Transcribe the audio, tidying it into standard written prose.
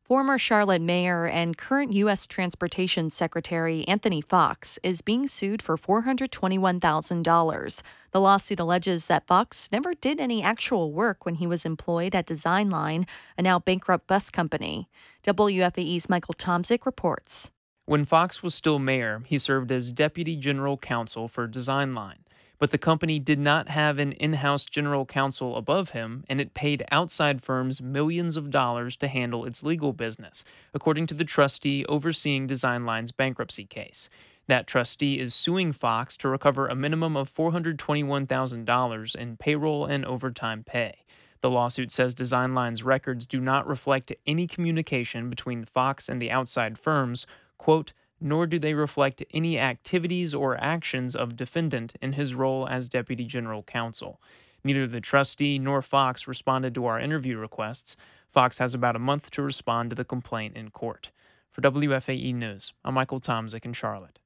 Former Charlotte mayor and current U.S. Transportation Secretary Anthony Fox is being sued for $421,000. The lawsuit alleges that Fox never did any actual work when he was employed at Design Line, a now bankrupt bus company. WFAE's Michael Tomzik reports. When Fox was still mayor, he served as deputy general counsel for Design Line. But the company did not have an in-house general counsel above him, and it paid outside firms millions of dollars to handle its legal business, according to the trustee overseeing Design Line's bankruptcy case. That trustee is suing Fox to recover a minimum of $421,000 in payroll and overtime pay. The lawsuit says Design Line's records do not reflect any communication between Fox and the outside firms, quote, nor do they reflect any activities or actions of defendant in his role as Deputy General Counsel. Neither the trustee nor Fox responded to our interview requests. Fox has about a month to respond to the complaint in court. For WFAE News, I'm Michael Tomzik in Charlotte.